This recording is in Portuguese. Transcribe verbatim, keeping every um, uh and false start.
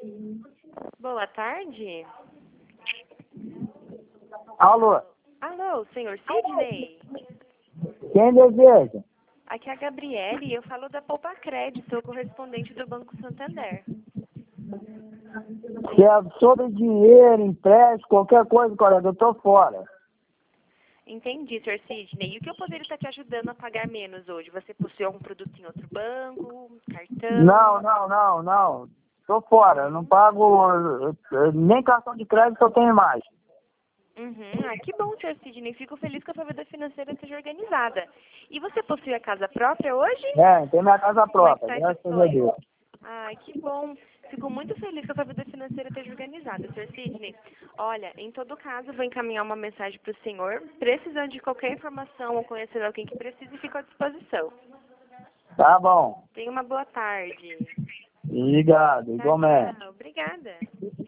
Boa tarde. Alô, Alô, senhor Sidney? quem deseja? Aqui é a Gabriele e eu falo da Poupa Crédito, sou correspondente do Banco Santander. Se é sobre dinheiro, empréstimo, qualquer coisa, colega, eu tô fora. Entendi, senhor Sidney. E o que eu poderia estar te ajudando a pagar menos hoje? Você possui algum produto em outro banco, cartão? Não, não, não, não. Tô fora, eu não pago eh, eh, nem cartão de crédito eu tenho mais. Uhum. Ah, que bom, senhor Sidney. Fico feliz que a sua vida financeira esteja organizada. E você possui a casa própria hoje? É, tem minha casa Como é que própria, está esse graças a sonho? Deus. Ai, que bom. Fico muito feliz que a sua vida financeira esteja organizada, senhor Sidney. Olha, em todo caso, vou encaminhar uma mensagem para o senhor. Precisando de qualquer informação ou conhecer alguém que precise, fico à disposição. Tá bom. Tenha uma boa tarde. Obrigado, Tchau, igualmente. tchau. Obrigada.